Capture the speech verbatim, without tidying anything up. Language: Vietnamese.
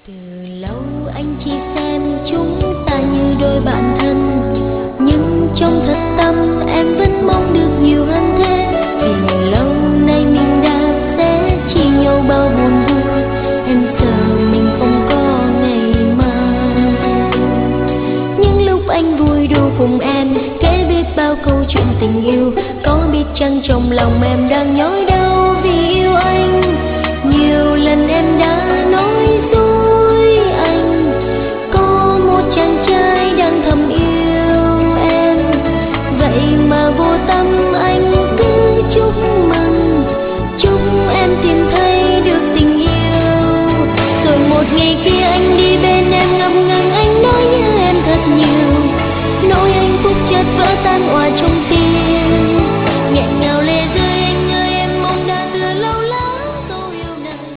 Từ lâu anh chỉ xem chúng ta như đôi bạn thân, nhưng trong thật tâm em vẫn mong được nhiều hơn thế. Vì lâu nay mình đã sẽ chia nhau bao buồn vui, em sợ mình không có ngày mai. Những lúc anh vui đùa cùng em, kể biết bao câu chuyện tình yêu, có biết chăng trong lòng em đang nhói